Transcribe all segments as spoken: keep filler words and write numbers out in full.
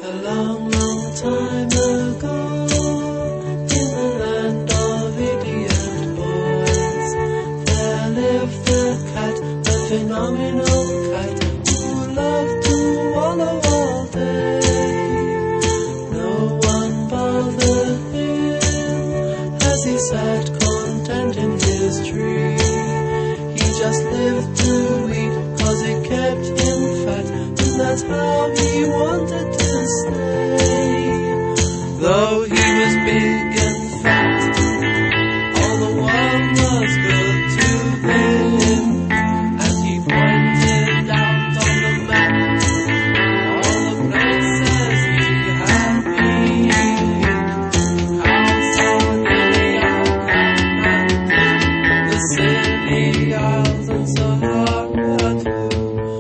A long, long time ago, in the land of idiot boys, there lived a cat, a phenomenal cat, who loved to wallow all day. No one bothered him as he sat content in his tree. He just lived to eat, cause it kept him fat, and that's how he wanted to stay. Though he was big and fat, all the world was good to him, and he pointed out on the map all the places he had been. How Sardinia, Kathmandu, the Scilly Isles and Sahara too.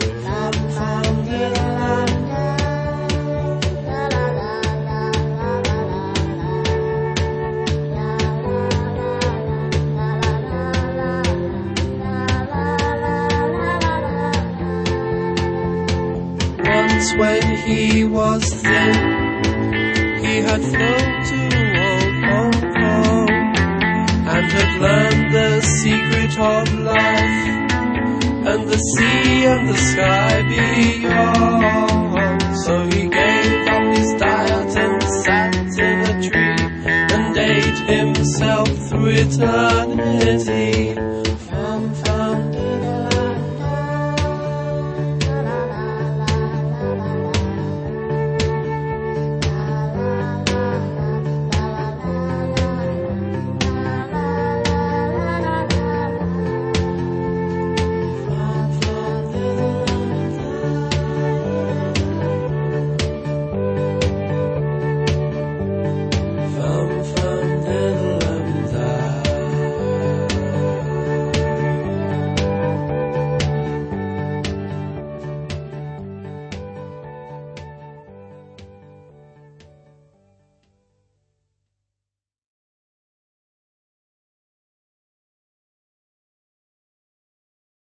Once when he was thin, he had flown to old Hong Kong, and had learned the secret of life, and the sea and the sky beyond. So he gave up his diet and sat in a tree, and ate himself through eternity.